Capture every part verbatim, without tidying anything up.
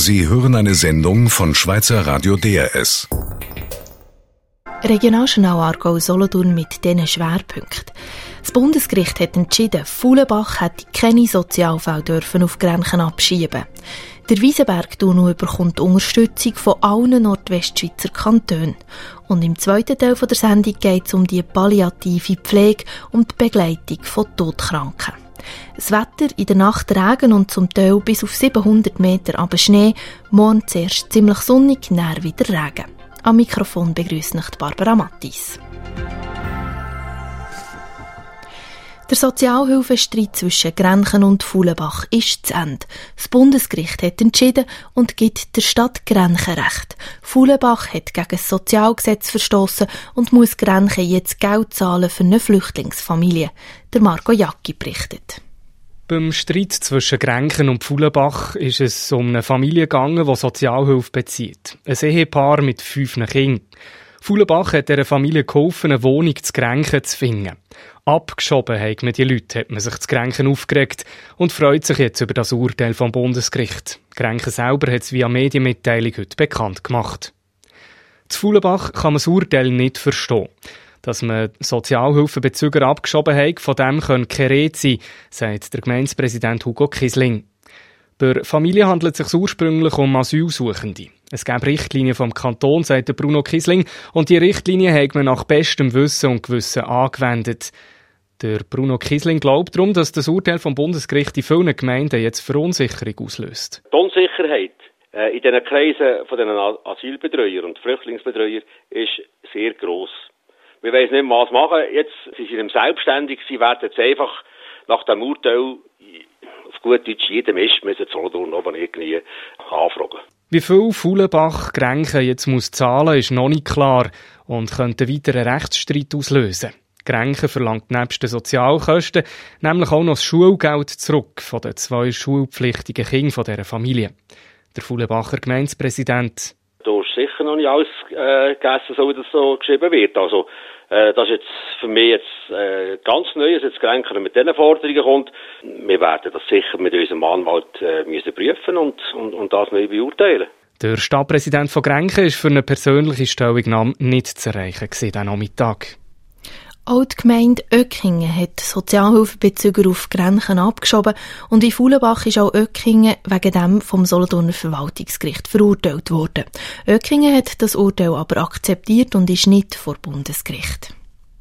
Sie hören eine Sendung von Schweizer Radio D R S. Regionaljournal Aargau Solothurn mit diesen Schwerpunkten. Das Bundesgericht hat entschieden, Fuhlenbach hätte keine Sozialfälle dürfen auf Grenchen abschieben. Der Wiesenberg-Tunnel bekommt Unterstützung von allen Nordwestschweizer Kantonen. Und im zweiten Teil der Sendung geht es um die palliative Pflege und die Begleitung von Todkranken. Das Wetter, in der Nacht Regen und zum Teil bis auf siebenhundert Meter aber Schnee, morgen zuerst ziemlich sonnig, dann wieder Regen. Am Mikrofon begrüßt mich Barbara Mattis. Der Sozialhilfestreit zwischen Grenchen und Fuhlenbach ist zu Ende. Das Bundesgericht hat entschieden und gibt der Stadt Grenchen Recht. Fuhlenbach hat gegen das Sozialgesetz verstossen und muss Grenchen jetzt Geld zahlen für eine Flüchtlingsfamilie. Der Marco Jacki berichtet. Beim Streit zwischen Grenchen und Fuhlenbach ist es um eine Familie gegangen, die Sozialhilfe bezieht. Ein Ehepaar mit fünf Kindern. Fuhlenbach hat dieser Familie geholfen, eine Wohnung zu Grenchen zu finden. Abgeschoben haben man die Leute, hat man sich zu Grenchen aufgeregt und freut sich jetzt über das Urteil vom Bundesgericht. Grenchen selber hat es via Medienmitteilung heute bekannt gemacht. Zu Fuhlenbach kann man das Urteil nicht verstehen. Dass man Sozialhilfebezüger abgeschoben hat, von dem können keine Rede sein, sagt der Gemeindepräsident Hugo Kisling. Bei der Familie handelt es sich ursprünglich um Asylsuchende. Es gäbe Richtlinien vom Kanton, sagt Bruno Kisling, und die Richtlinien hat man nach bestem Wissen und Gewissen angewendet. Der Bruno Kisling glaubt darum, dass das Urteil vom Bundesgericht in vielen Gemeinden jetzt Verunsicherung auslöst. Die Unsicherheit äh, in diesen Kreisen von den Asylbetreuern und Flüchtlingsbetreuern ist sehr gross. Wir wissen nicht mehr, was machen. Jetzt sind sie selbstständig, sie werden jetzt einfach nach dem Urteil auf gut Deutsch jedem Mist müssen Solothurn oben irgendwie anfragen. Wie viel Fuhlenbach Grenchen jetzt muss zahlen, ist noch nicht klar und könnte einen weiteren Rechtsstreit auslösen. Grenchen verlangt nebst den Sozialkosten nämlich auch noch das Schulgeld zurück von den zwei schulpflichtigen Kindern dieser Familie. Der Fuhlenbacher Gemeindepräsident: Da ist sicher noch nicht alles äh, gegessen, so wie das so geschrieben wird. Also, äh, das ist jetzt für mich jetzt äh, ganz neu, dass jetzt Grenchen mit diesen Forderungen kommt. Wir werden das sicher mit unserem Anwalt äh, müssen prüfen und, und, und das neu beurteilen. Der Stadtpräsident von Grenchen war für eine persönliche Stellungnahme nicht zu erreichen diesen Nachmittag. Auch die Gemeinde Oeckingen hat Sozialhilfebezüger auf Grenchen abgeschoben und in Fuhlenbach ist auch Oeckingen wegen dem vom Solothurner Verwaltungsgericht verurteilt worden. Oeckingen hat das Urteil aber akzeptiert und ist nicht vor Bundesgericht.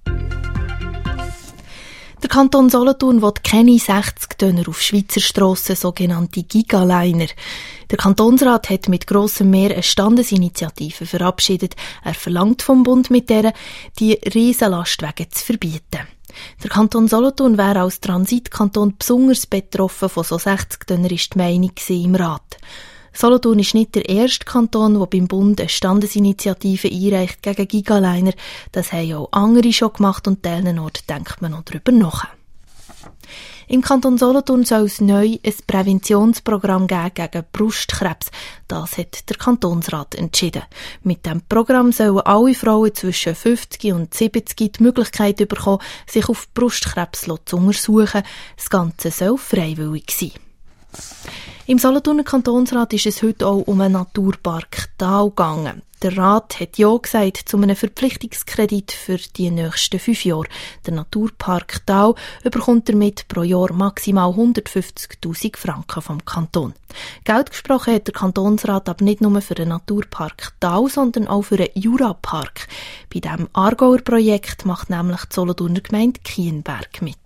Der Kanton Solothurn will keine sechzig Tonner auf Schweizer Strassen, sogenannte Gigaliner. Der Kantonsrat hat mit grossem Mehr eine Standesinitiative verabschiedet. Er verlangt vom Bund mit der, die Riesenlastwagen zu verbieten. Der Kanton Solothurn wäre als Transitkanton besonders betroffen von so sechzig Tonner, ist die Meinung im Rat. Solothurn ist nicht der erste Kanton, der beim Bund eine Standesinitiative einreicht gegen Gigaliner. Das haben auch andere schon gemacht und an Ort denkt man noch darüber nach. Im Kanton Solothurn soll es neu ein Präventionsprogramm geben gegen Brustkrebs. Das hat der Kantonsrat entschieden. Mit diesem Programm sollen alle Frauen zwischen fünfzig und siebzig die Möglichkeit bekommen, sich auf Brustkrebs zu untersuchen. Das Ganze soll freiwillig sein. Im Solothurner Kantonsrat ist es heute auch um einen Naturpark Thal gegangen. Der Rat hat ja gesagt zu einem Verpflichtungskredit für die nächsten fünf Jahre. Der Naturpark Thal bekommt damit pro Jahr maximal hundertfünfzigtausend Franken vom Kanton. Geld gesprochen hat der Kantonsrat aber nicht nur für den Naturpark Thal, sondern auch für den Jurapark. Bei diesem Aargauer Projekt macht nämlich die Solothurner Gemeinde Kienberg mit.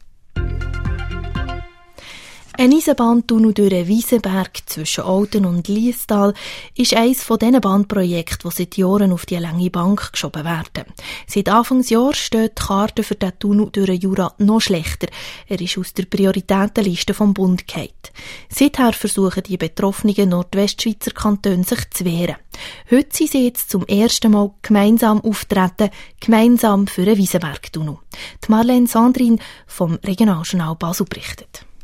Ein Eisenbahntunnel durch den Wiesenberg zwischen Olten und Liestal ist eines von diesen Bahnprojekten, die seit Jahren auf die lange Bank geschoben werden. Seit Anfangsjahr steht die Karte für den Tunnel durch den Jura noch schlechter. Er ist aus der Prioritätenliste vom Bund gefallen. Seither versuchen die betroffenen Nordwestschweizer Kantone sich zu wehren. Heute sind sie jetzt zum ersten Mal gemeinsam auftreten, gemeinsam für den Wiesenberg-Tunnel. Die Marlene Sandrin vom Regionaljournal Basel berichtet.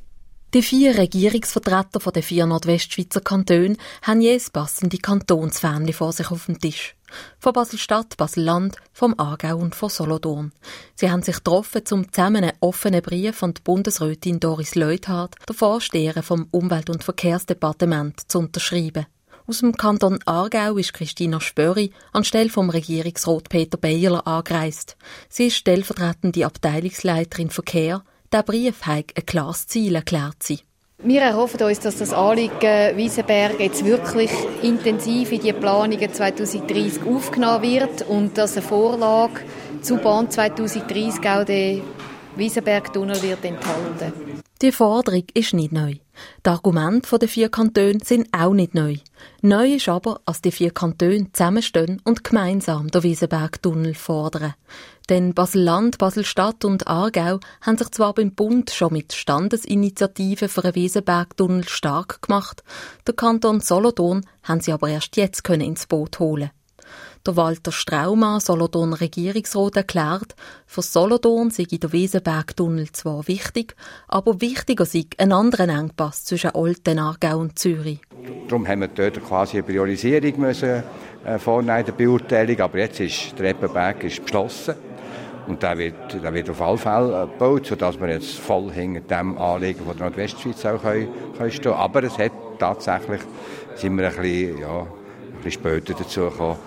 Die vier Regierungsvertreter der vier Nordwestschweizer Kantone haben je ein passendes Kantonsfähnchen vor sich auf dem Tisch. Von Basel-Stadt, Basel-Land, vom Aargau und von Solothurn. Sie haben sich getroffen, um zusammen einen offenen Brief an die Bundesrätin Doris Leuthard, der Vorsteherin vom Umwelt- und Verkehrsdepartement, zu unterschreiben. Aus dem Kanton Aargau ist Christina Spöri anstelle vom Regierungsrat Peter Beierler angereist. Sie ist stellvertretende Abteilungsleiterin Verkehr. Der Brief hat ein klares Ziel erklärt sie. Wir erhoffen uns, dass das Anliegen Wiesenberg jetzt wirklich intensiv in die Planungen zwanzig dreissig aufgenommen wird und dass eine Vorlage zu Bahn zwanzig dreissig auch den Wiesenbergtunnel wird enthalten. Die Forderung ist nicht neu. Die Argumente der vier Kantone sind auch nicht neu. Neu ist aber, dass die vier Kantone zusammenstehen und gemeinsam den Wiesenbergtunnel fordern. Denn Basel-Land, Basel-Stadt und Aargau haben sich zwar beim Bund schon mit Standesinitiativen für einen Wiesenbergtunnel stark gemacht, der Kanton Solothurn haben sie aber erst jetzt können ins Boot holen. Der Walter Straumann, Solothurn Regierungsrat, erklärt, für Solothurn sei der Wiesenbergtunnel zwar wichtig, aber wichtiger sei ein anderer Engpass zwischen Olten, Aargau und Zürich. Darum haben wir dort quasi eine Priorisierung müssen, äh, vornehmen, der Beurteilung, aber jetzt ist der Eppenberg ist beschlossen und der wird, der wird auf alle Fälle gebaut, sodass wir jetzt voll hinter dem Anliegen von der Nordwestschweiz auch können, können stehen. Aber es hat tatsächlich, sind wir ein bisschen, ja, ein bisschen später dazu gekommen,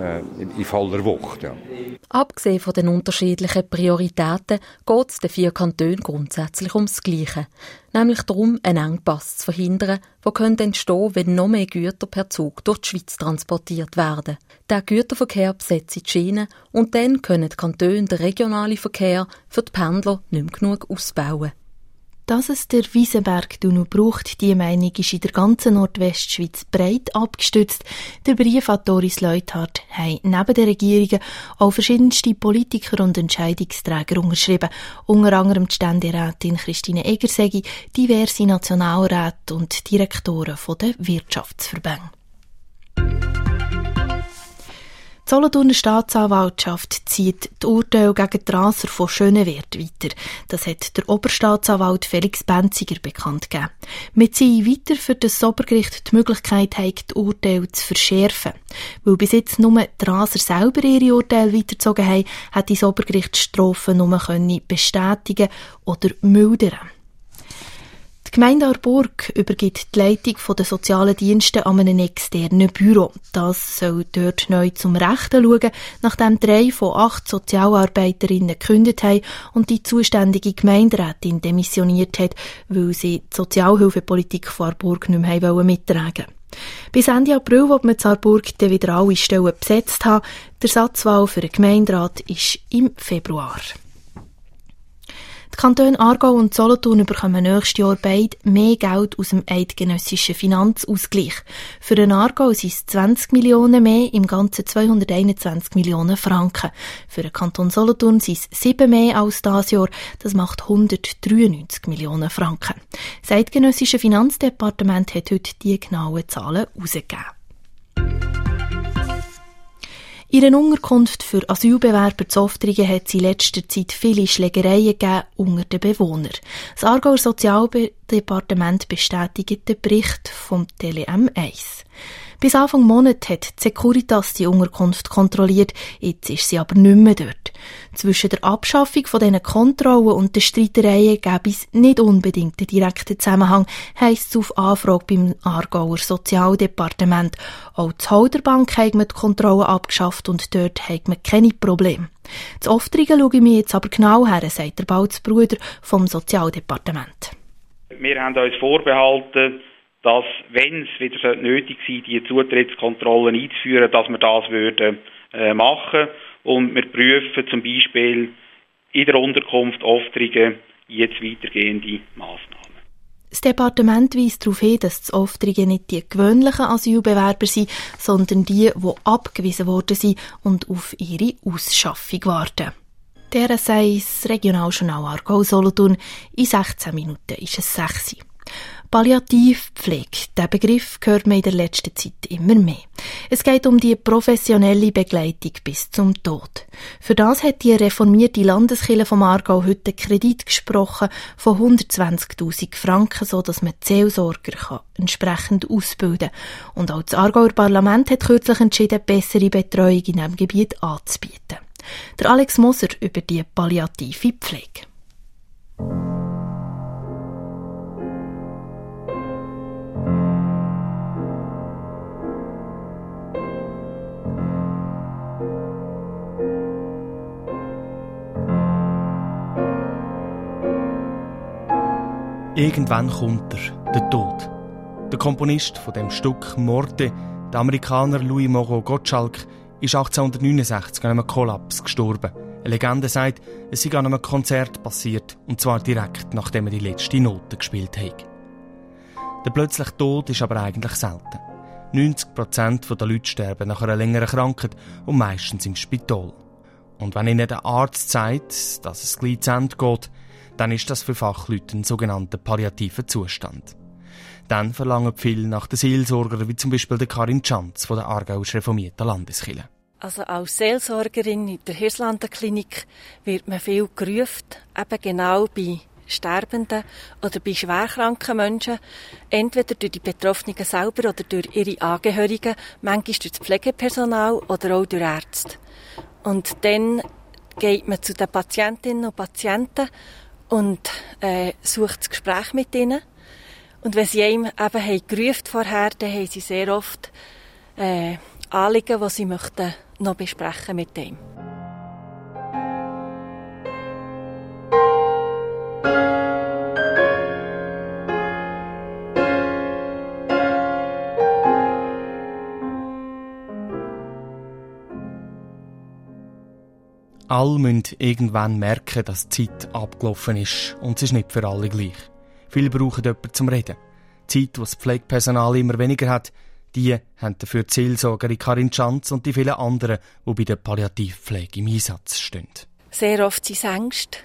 in voller Wucht. Ja. Abgesehen von den unterschiedlichen Prioritäten geht es den vier Kantonen grundsätzlich ums Gleiche. Nämlich darum, einen Engpass zu verhindern, der entstehen könnte, wenn noch mehr Güter per Zug durch die Schweiz transportiert werden. Der Güterverkehr besetzt die Schienen und dann können die Kantone den regionalen Verkehr für die Pendler nicht mehr genug ausbauen. Dass es der Wiesenbergtunnel braucht, diese Meinung ist in der ganzen Nordwestschweiz breit abgestützt. Der Brief an Doris Leuthard haben neben den Regierungen auch verschiedenste Politiker und Entscheidungsträger unterschrieben. Unter anderem die Ständerätin Christine Egersegi, diverse Nationalräte und Direktoren der Wirtschaftsverbände. Die Solothurner Staatsanwaltschaft zieht die Urteile gegen die Raser von Schönewert weiter. Das hat der Oberstaatsanwalt Felix Benziger bekannt gegeben. Wir ziehen weiter, für das Obergericht die Möglichkeit hat, die Urteile zu verschärfen. Weil bis jetzt nur die Raser selber ihre Urteile weitergezogen haben, hat das Obergericht die Strafen nur bestätigen oder mildern. Die Gemeinde Aarburg übergibt die Leitung der sozialen Dienste an einem externen Büro. Das soll dort neu zum Rechten schauen, nachdem drei von acht Sozialarbeiterinnen gekündigt haben und die zuständige Gemeinderätin demissioniert hat, weil sie die Sozialhilfepolitik von Aarburg nicht mehr mittragen wollen. Bis Ende April wird man in Aarburg dann wieder alle Stellen besetzt haben. Die Ersatzwahl für den Gemeinderat ist im Februar. Die Kantone Aargau und Solothurn bekommen nächstes Jahr beide mehr Geld aus dem eidgenössischen Finanzausgleich. Für den Aargau sind es zwanzig Millionen mehr, im Ganzen zweihunderteinundzwanzig Millionen Franken. Für den Kanton Solothurn sind es sieben mehr als dieses Jahr, das macht hundertdreiundneunzig Millionen Franken. Das eidgenössische Finanzdepartement hat heute die genauen Zahlen herausgegeben. In einer Unterkunft für Asylbewerber zu Oftringen hat es in letzter Zeit viele Schlägereien gegeben unter den Bewohnern. Das Aargauer Sozialdepartement bestätigt den Bericht vom Tele M eins. Bis Anfang Monat hat die Securitas die Unterkunft kontrolliert, jetzt ist sie aber nicht mehr dort. Zwischen der Abschaffung von diesen Kontrollen und den Streitereien gäbe es nicht unbedingt einen direkten Zusammenhang, heisst es auf Anfrage beim Aargauer Sozialdepartement. Auch die Halderbank hat man die Kontrollen abgeschafft und dort hat man keine Probleme. Zu Oftringen schaue ich mir jetzt aber genau her, sagt der Balzbruder vom Sozialdepartement. Wir haben uns vorbehalten, dass, wenn es wieder nötig sei, die Zutrittskontrollen einzuführen, dass wir das würden, äh, machen. Und wir prüfen zum Beispiel in der Unterkunft Oftringen jetzt weitergehende Massnahmen. Das Departement weist darauf hin, dass das Oftringen nicht die gewöhnlichen Asylbewerber sind, sondern die, die abgewiesen worden sind und auf ihre Ausschaffung warten. Der sei das Regionaljournal Aargau Solothurn. In sechzehn Minuten ist es sechs. Palliativpflege, der Begriff hört man in der letzten Zeit immer mehr. Es geht um die professionelle Begleitung bis zum Tod. Für das hat die reformierte Landeskirche vom Aargau heute einen Kredit gesprochen von hundertzwanzigtausend Franken, so dass man die Seelsorger kann entsprechend ausbilden kann. Und auch das Aargauer Parlament hat kürzlich entschieden, bessere Betreuung in diesem Gebiet anzubieten. Der Alex Moser über die palliative Pflege. Irgendwann kommt er, der Tod. Der Komponist von dem Stück Morte, der Amerikaner Louis Moreau Gottschalk, ist achtzehnhundertneunundsechzig an einem Kollaps gestorben. Eine Legende sagt, es sei an einem Konzert passiert, und zwar direkt nachdem er die letzte Note gespielt hat. Der plötzliche Tod ist aber eigentlich selten. neunzig Prozent der Leute sterben nach einer längeren Krankheit und meistens im Spital. Und wenn ihnen der Arzt sagt, dass es gleich zu Ende geht, dann ist das für Fachleute ein sogenannter palliativer Zustand. Dann verlangen viele nach den Seelsorgern, wie zum Beispiel der Karin Schanz von der Aargauer Reformierten Landeskirche. Also als Seelsorgerin in der Hirslanden-Klinik wird man viel gerufen, eben genau bei sterbenden oder bei schwerkranken Menschen, entweder durch die Betroffenen selber oder durch ihre Angehörigen, manchmal durch das Pflegepersonal oder auch durch Ärzte. Und dann geht man zu den Patientinnen und Patienten und äh, sucht das Gespräch mit ihnen. Und wenn sie einem eben haben gerufen vorher, dann haben sie sehr oft äh, Anliegen, die sie möchten noch besprechen mit ihm. Alle müssen irgendwann merken, dass die Zeit abgelaufen ist, und es ist nicht für alle gleich. Viele brauchen jemanden zum Reden. Die Zeit, die das Pflegepersonal immer weniger hat, die haben dafür die Seelsorgerin Karin Schanz und die vielen anderen, die bei der Palliativpflege im Einsatz stehen. Sehr oft sind sie Ängste,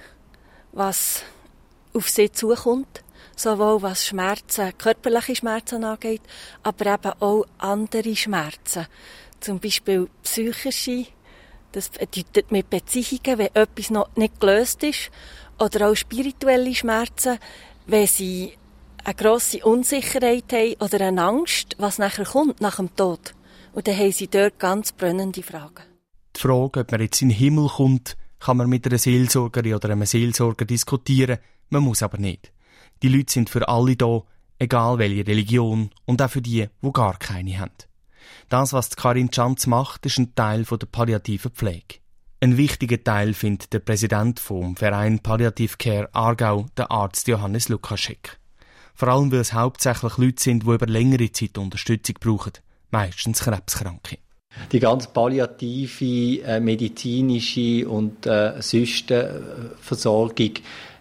was auf sie zukommt, sowohl was Schmerzen, körperliche Schmerzen angeht, aber eben auch andere Schmerzen, zum Beispiel psychische. Das bedeutet mit Beziehungen, wenn etwas noch nicht gelöst ist. Oder auch spirituelle Schmerzen, wenn sie eine grosse Unsicherheit haben oder eine Angst, was nachher kommt, nach dem Tod. Und dann haben sie dort ganz brennende Fragen. Die Frage, ob man jetzt in den Himmel kommt, kann man mit einer Seelsorgerin oder einem Seelsorger diskutieren. Man muss aber nicht. Die Leute sind für alle da, egal welche Religion, und auch für die, die gar keine haben. Das, was Karin Schanz macht, ist ein Teil der palliativen Pflege. Ein wichtiger Teil findet der Präsident vom Verein Palliative Care Aargau, der Arzt Johannes Lukaschek. Vor allem, weil es hauptsächlich Leute sind, die über längere Zeit Unterstützung brauchen, meistens Krebskranke. Die ganze palliative, äh, medizinische und äh, Versorgung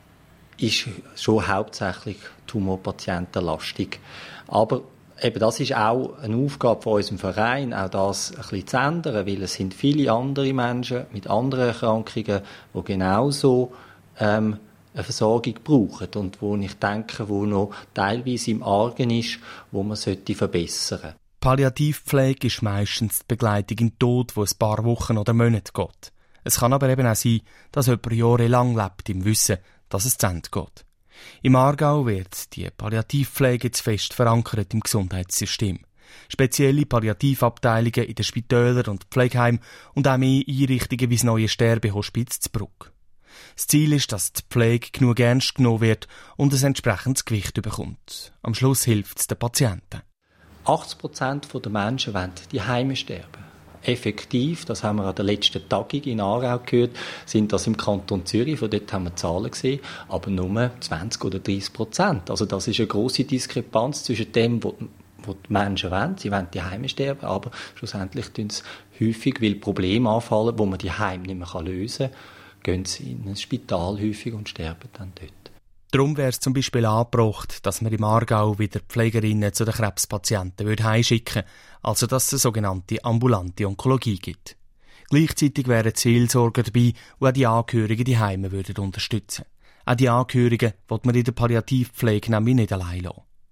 ist schon hauptsächlich tumorpatientenlastig. Aber eben das ist auch eine Aufgabe von unserem Verein, auch das ein bisschen zu ändern, weil es sind viele andere Menschen mit anderen Erkrankungen, die genauso ähm, eine Versorgung brauchen und wo ich denke, wo noch teilweise im Argen ist, wo man sollte verbessern. Palliativpflege ist meistens die Begleitung in den Tod, wo ein paar Wochen oder Monate geht. Es kann aber eben auch sein, dass jemand jahrelang lebt im Wissen, dass es zu Ende geht. Im Aargau wird die Palliativpflege zu fest verankert im Gesundheitssystem. Spezielle Palliativabteilungen in den Spitälern und Pflegeheimen und auch mehr Einrichtungen wie das neue Sterbehospiz zu Bruck. Das Ziel ist, dass die Pflege genug ernst genommen wird und ein entsprechendes Gewicht bekommt. Am Schluss hilft es den Patienten. achtzig Prozent der Menschen wollen die Heime sterben. Effektiv, das haben wir an der letzten Tagung in Aarau gehört, sind das im Kanton Zürich, von dort haben wir Zahlen gesehen, aber nur zwanzig oder dreißig Prozent. Also das ist eine grosse Diskrepanz zwischen dem, was die Menschen wollen. Sie wollen die Heime sterben, aber schlussendlich tun sie häufig, weil Probleme anfallen, wo man die Heime nicht mehr lösen kann, gehen sie in ein Spital häufig und sterben dann dort. Darum wäre es zum Beispiel angebracht, dass man im Aargau wieder Pflegerinnen zu den Krebspatienten heimschicken würde, also dass es eine sogenannte ambulante Onkologie gibt. Gleichzeitig wären die Seelsorger dabei, die auch die Angehörigen die Heime würden unterstützen. Auch die Angehörigen will man in der Palliativpflege nämlich nicht allein lassen.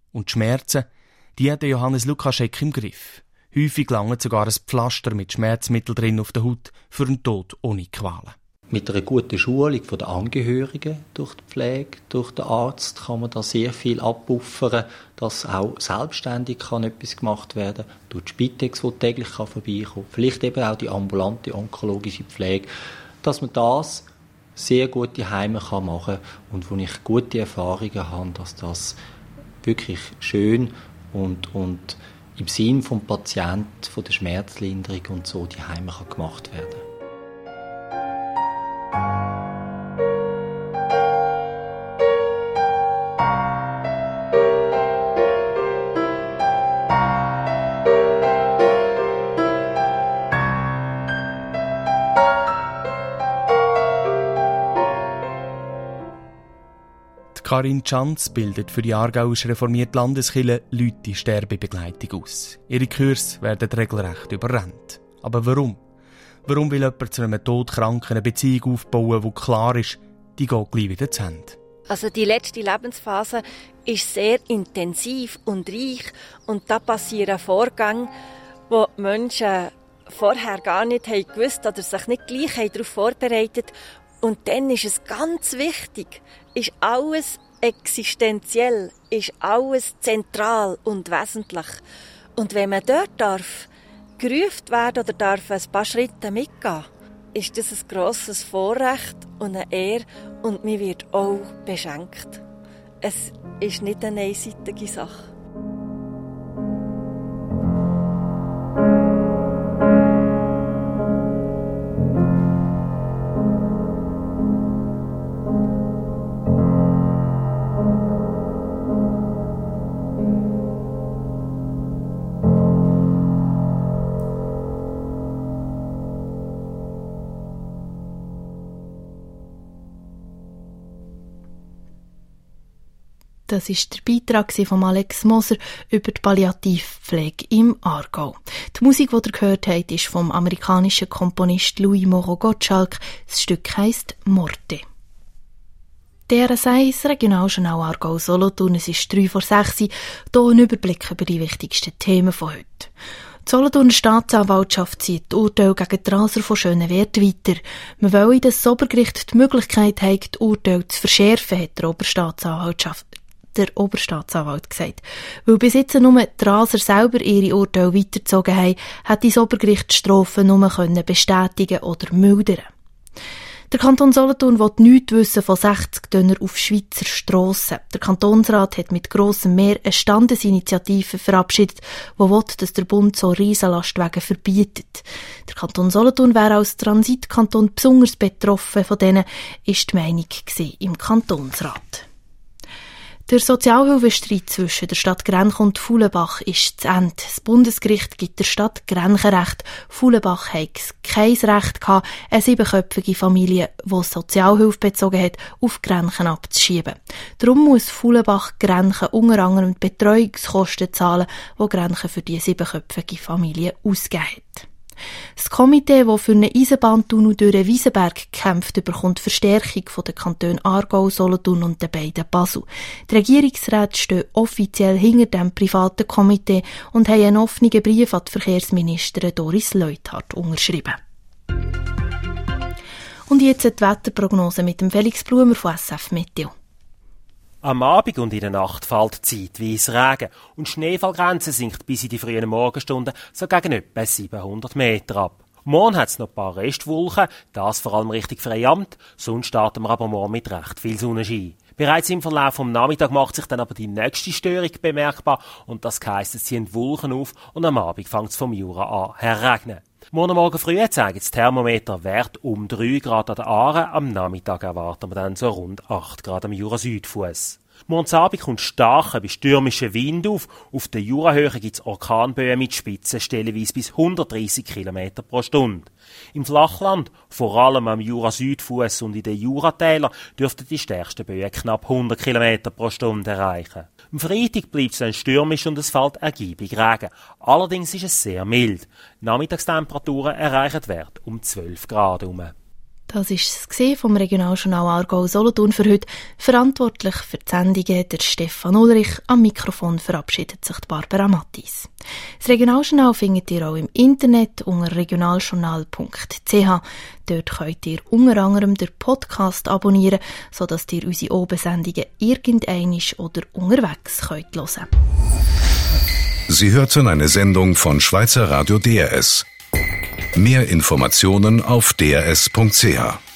Und die Schmerzen, die hat Johannes Lukaschek im Griff. Häufig langt sogar ein Pflaster mit Schmerzmittel drin auf der Haut für einen Tod ohne Qualen. Mit einer guten Schulung der Angehörigen durch die Pflege, durch den Arzt kann man da sehr viel abpuffern, dass auch selbstständig kann etwas gemacht werden kann, durch die Spitex, die täglich vorbeikommen kann, vielleicht eben auch die ambulante onkologische Pflege, dass man das sehr gut die Heime kann machen und wo ich gute Erfahrungen habe, dass das wirklich schön und, und im Sinn vom Patienten, von der Schmerzlinderung und so die Heime kann gemacht werden. Karin Schanz bildet für die Aargauische reformierte Landeskirche Leute Sterbebegleitung aus. Ihre Kurse werden regelrecht überrannt. Aber warum? Warum will jemand zu einem Todkranken eine Beziehung aufbauen, die klar ist, die geht gleich wieder zu Ende? Also die letzte Lebensphase ist sehr intensiv und reich und da passieren Vorgänge, wo die Menschen vorher gar nicht gewusst haben oder sich nicht gleich darauf vorbereitet haben. Und dann ist es ganz wichtig, ist alles existenziell, ist alles zentral und wesentlich. Und wenn man dort darf, gerufen werden oder darf ein paar Schritte mitgehen, ist das ein grosses Vorrecht und eine Ehre und man wird auch beschenkt. Es ist nicht eine einseitige Sache. Das war der Beitrag von Alex Moser über die Palliativpflege im Aargau. Die Musik, die ihr gehört habt, ist vom amerikanischen Komponist Louis Moreau Gottschalk. Das Stück heisst «Morte». D R S eins Regionaljournal Aargau Solothurn. Es ist drei vor sechs. Hier ein Überblick über die wichtigsten Themen von heute. Die Solothurner Staatsanwaltschaft zieht Urteil gegen die Raser von Schönewert weiter. Man wolle, dass das Obergericht die Möglichkeit hat, die Urteile zu verschärfen, hat der Oberstaatsanwaltschaft der Oberstaatsanwalt gesagt. Weil bis jetzt nur die Raser selber ihre Urteile weitergezogen haben, hat das Obergericht die Strafen nur bestätigen oder mildern. Der Kanton Solothurn will nichts wissen von sechzig Döner auf Schweizer Strassen. Der Kantonsrat hat mit grossem Mehr eine Standesinitiative verabschiedet, die will, dass der Bund so Riesenlastwagen verbietet. Der Kanton Solothurn wäre als Transitkanton besonders betroffen von denen, ist die Meinung im Kantonsrat. Der Sozialhilfestreit zwischen der Stadt Grenchen und Fulebach ist zu Ende. Das Bundesgericht gibt der Stadt Grenchen Recht. Fulebach hatte kein Recht gehabt, eine siebenköpfige Familie, die Sozialhilfe bezogen hat, auf Grenchen abzuschieben. Darum muss Fulebach Grenchen unter anderem die Betreuungskosten zahlen, die Grenchen für die siebenköpfige Familie ausgegeben hat. Das Komitee, das für einen Eisenbahntunnel durch den Wiesenberg kämpft, bekommt Verstärkung von den Kantonen Aargau, Solothurn und den beiden Basel. Die Regierungsräte stehen offiziell hinter dem privaten Komitee und haben einen offenen Brief an die Verkehrsministerin Doris Leuthard unterschrieben. Und jetzt die Wetterprognose mit dem Felix Blumer von S F Meteo. Am Abend und in der Nacht fällt zeitweise Regen und die Schneefallgrenze sinkt bis in die frühen Morgenstunden so gegen etwa siebenhundert Meter ab. Morgen hat es noch ein paar Restwolken, das vor allem Richtung Freiamt, sonst starten wir aber morgen mit recht viel Sonnenschein. Bereits im Verlauf vom Nachmittag macht sich dann aber die nächste Störung bemerkbar und das heisst, es ziehen Wolken auf und am Abend fängt es vom Jura an herregnen. Morgen Morgen früh zeigen das Thermometer Wert um drei Grad an der Aare, am Nachmittag erwarten wir dann so rund acht Grad am Jura-Südfuss. Morgen Abend kommt starker bis stürmischer Wind auf. Auf der Jurahöhe gibt es Orkanböen mit Spitzen stellenweise bis hundertdreissig Kilometer pro Stunde. Im Flachland, vor allem am Jura-Südfuss und in den Juratälern, dürften die stärksten Böen knapp hundert Kilometer pro Stunde erreichen. Am Freitag bleibt es dann stürmisch und es fällt ergiebig Regen. Allerdings ist es sehr mild. Nachmittagstemperaturen erreichen Wert um zwölf Grad herum. Das ist es vom Regionaljournal Aargau Solothurn für heute. Verantwortlich für die Sendungen der Stefan Ulrich. Am Mikrofon verabschiedet sich Barbara Mattis. Das Regionaljournal findet ihr auch im Internet unter regionaljournal punkt c h. Dort könnt ihr unter anderem den Podcast abonnieren, sodass ihr unsere Oben-Sendungen irgendeinmal oder unterwegs könnt hören. Sie hörten eine Sendung von Schweizer Radio D R S. Mehr Informationen auf d r s punkt c h.